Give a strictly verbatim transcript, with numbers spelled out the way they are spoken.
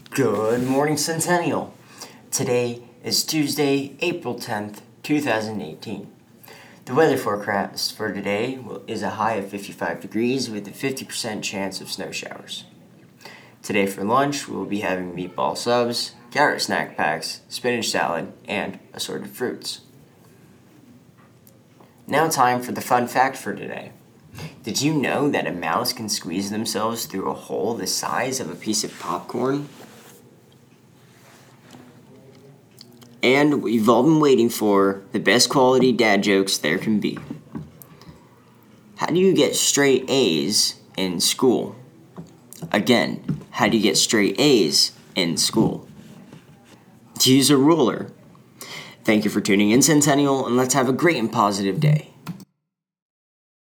Good morning, Centennial. Today is Tuesday, April tenth, two thousand eighteen. The weather forecast for today is a high of fifty-five degrees with a fifty percent chance of snow showers. Today for lunch, we will be having meatball subs, carrot snack packs, spinach salad, and assorted fruits. Now time for the fun fact for today. Did you know that a mouse can squeeze themselves through a hole the size of a piece of popcorn? And we've all been waiting for the best quality dad jokes there can be. How do you get straight A's in school? Again, how do you get straight A's in school? Use a ruler. Thank you for tuning in, Centennial, and let's have a great and positive day.